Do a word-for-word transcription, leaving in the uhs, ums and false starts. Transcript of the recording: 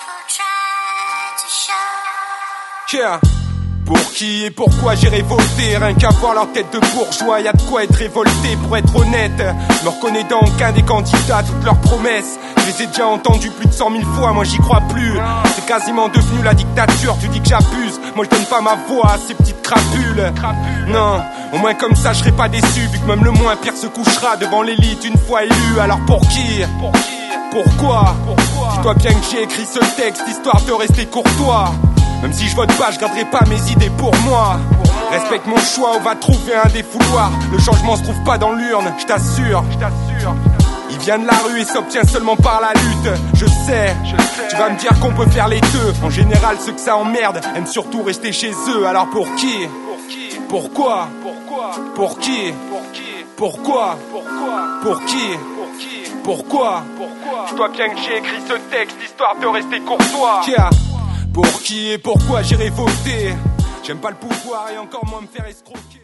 Yeah. Pour qui et pourquoi j'irai voter? Rien qu'à voir leur tête de bourgeois, y'a de quoi être révolté. Pour être honnête, je me reconnais dans aucun des candidats, toutes leurs promesses je les ai déjà entendues plus de cent mille fois, moi j'y crois plus. C'est quasiment devenu la dictature, tu dis que j'abuse, moi je donne pas ma voix à ces petites crapules. Non, au moins comme ça je serai pas déçu, vu que même le moins pire se couchera devant l'élite une fois élu. Alors pour qui? Pourquoi? Dis-toi bien que j'ai écrit ce texte histoire de rester courtois. Même si je vote pas, je garderai pas mes idées pour moi. Respecte mon choix, on va trouver un défouloir. Le changement se trouve pas dans l'urne, je t'assure. Il vient de la rue et s'obtient seulement par la lutte. Je sais, tu vas me dire qu'on peut faire les deux. En général, ceux que ça emmerde aiment surtout rester chez eux. Alors pour qui? Pourquoi? Pour qui? Pourquoi? Pour qui? Pourquoi? Dis-toi bien que j'ai écrit ce texte histoire de rester courtois. Pour qui et pourquoi j'irai voter? J'aime pas le pouvoir et encore moins me faire escroquer.